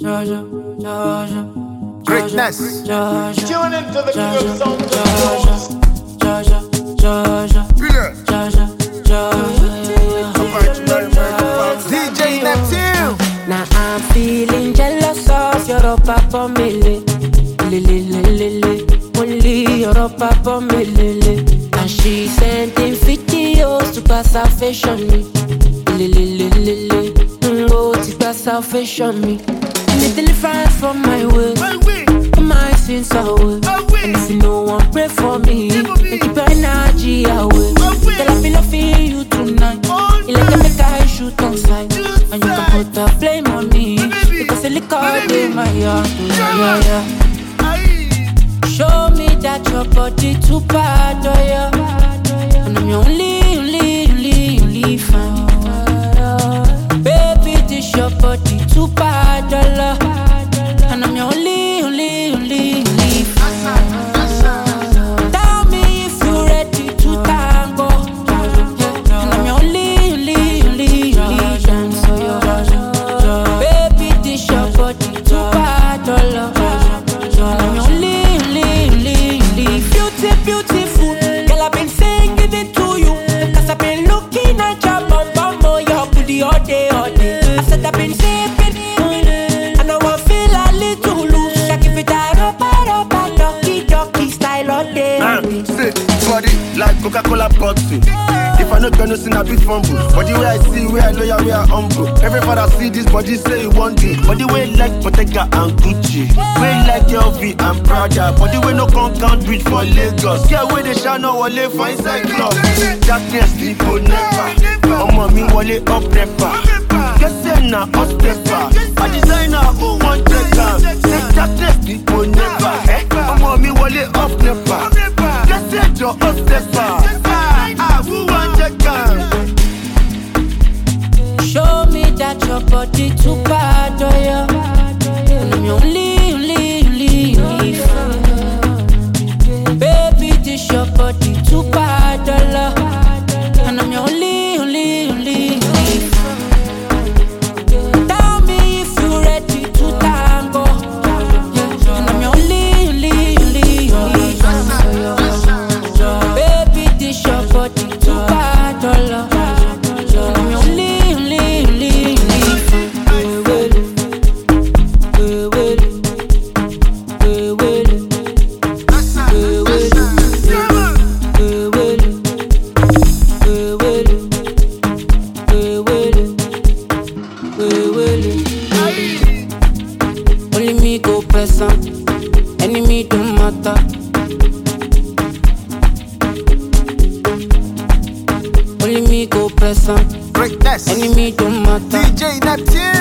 Greatness. Tune into the good sound DJ Neptune. Now I'm feeling jealous of your papa mele. Only your papa mele. And she sending videos to pass her fashion me. Oh, to pass her fashion me. Little far from my way. My sins away. And if you no one pray for me, then keep your energy away. Girl, I be loving you tonight. You like to make I shoot on sight. And you can put the blame on me, because the liquor in my heart. Yeah. Show me that your body too bad, oh yeah. And I'm your only fan. Baby, this your body too bad, oh yeah. And I'm your only fan. Tell me if you ready to tango. And I'm your only fan. So yeah. Baby, this your body too bad, oh yeah. And I'm your only beautiful. Girl, I've been singing it to you, cause I've been looking at your bum, your booty all day. I said I've been sipping, and now I feel a little loose. Like if it a rubber, ducky style all day. Sick body like Coca-Cola bottle. If I not gonna sin, I be fumble. But the way I see, where I know ya, where I humble. Every father see this body, say you want it. But the way like Bottega and Gucci, way like LV and Prada. But the way no count reach for Lagos. Yeah, where they shall know what they find inside club. Darkness, people never. Me wale up never. Guess them now, us pepper. A designer who want check out. Say darkness, people never. Me wale up never. Guess them your us pepper. Who want check out? Show me that your body too bad, oh yeah. And I'm your only fan. Baby, this your body too bad, oh yeah. And I'm your only fan. Tell me if you ready to tango. And I'm your only fan. Baby, this your body too bad, oh yeah. Only me go person, enemy don't matter. Only me go person, Greatness. enemy don't matter. DJ Neptune.